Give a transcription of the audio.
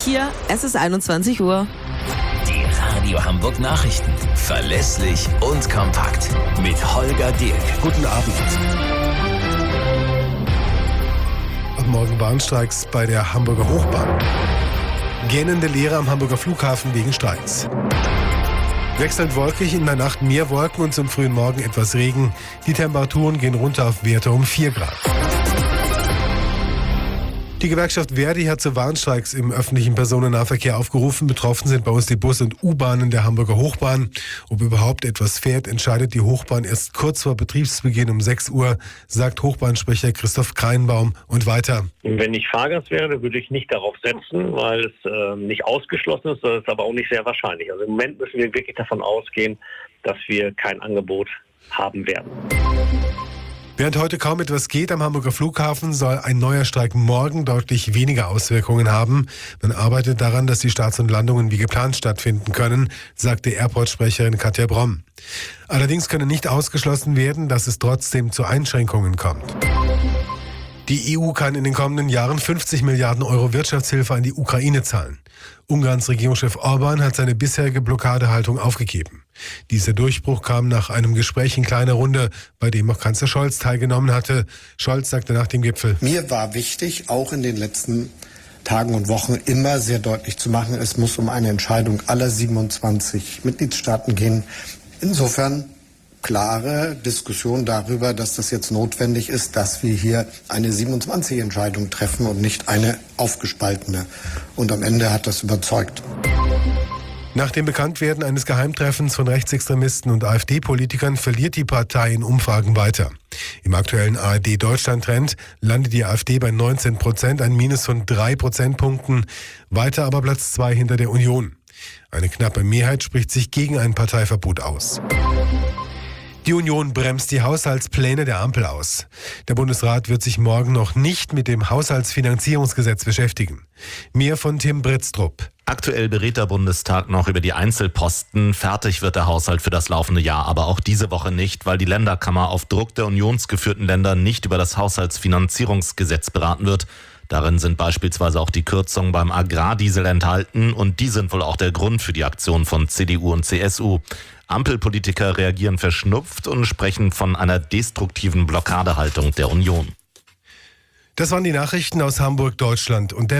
hier, es ist 21 Uhr. Die Radio Hamburg Nachrichten. Verlässlich und kompakt. Mit Holger Dirk. Guten Abend. Ab morgen Bahnstreiks bei der Hamburger Hochbahn. Gähnende Leere am Hamburger Flughafen wegen Streiks. Wechselnd wolkig, in der Nacht mehr Wolken und zum frühen Morgen etwas Regen. Die Temperaturen gehen runter auf Werte um 4 Grad. Die Gewerkschaft Verdi hat zu Warnstreiks im öffentlichen Personennahverkehr aufgerufen. Betroffen sind bei uns die Bus- und U-Bahnen der Hamburger Hochbahn. Ob überhaupt etwas fährt, entscheidet die Hochbahn erst kurz vor Betriebsbeginn um 6 Uhr, sagt Hochbahnsprecher Christoph Kreinbaum. Und weiter. Wenn ich Fahrgast wäre, würde ich nicht darauf setzen, weil es nicht ausgeschlossen ist, das ist aber auch nicht sehr wahrscheinlich. Also im Moment müssen wir wirklich davon ausgehen, dass wir kein Angebot haben werden. Während heute kaum etwas geht am Hamburger Flughafen, soll ein neuer Streik morgen deutlich weniger Auswirkungen haben. Man arbeitet daran, dass die Starts und Landungen wie geplant stattfinden können, sagte Airport-Sprecherin Katja Bromm. Allerdings könne nicht ausgeschlossen werden, dass es trotzdem zu Einschränkungen kommt. Die EU kann in den kommenden Jahren 50 Milliarden Euro Wirtschaftshilfe an die Ukraine zahlen. Ungarns Regierungschef Orban hat seine bisherige Blockadehaltung aufgegeben. Dieser Durchbruch kam nach einem Gespräch in kleiner Runde, bei dem auch Kanzler Scholz teilgenommen hatte. Scholz sagte nach dem Gipfel: Mir war wichtig, auch in den letzten Tagen und Wochen immer sehr deutlich zu machen, es muss um eine Entscheidung aller 27 Mitgliedstaaten gehen. Insofern klare Diskussion darüber, dass das jetzt notwendig ist, dass wir hier eine 27-Entscheidung treffen und nicht eine aufgespaltene. Und am Ende hat das überzeugt. Nach dem Bekanntwerden eines Geheimtreffens von Rechtsextremisten und AfD-Politikern verliert die Partei in Umfragen weiter. Im aktuellen ARD-Deutschland-Trend landet die AfD bei 19%, ein Minus von 3 Prozentpunkten, weiter aber Platz 2 hinter der Union. Eine knappe Mehrheit spricht sich gegen ein Parteiverbot aus. Die Union bremst die Haushaltspläne der Ampel aus. Der Bundesrat wird sich morgen noch nicht mit dem Haushaltsfinanzierungsgesetz beschäftigen. Mehr von Tim Britztrup. Aktuell berät der Bundestag noch über die Einzelposten. Fertig wird der Haushalt für das laufende Jahr aber auch diese Woche nicht, weil die Länderkammer auf Druck der unionsgeführten Länder nicht über das Haushaltsfinanzierungsgesetz beraten wird. Darin sind beispielsweise auch die Kürzungen beim Agrardiesel enthalten und die sind wohl auch der Grund für die Aktion von CDU und CSU. Ampelpolitiker reagieren verschnupft und sprechen von einer destruktiven Blockadehaltung der Union. Das waren die Nachrichten aus Hamburg, Deutschland und der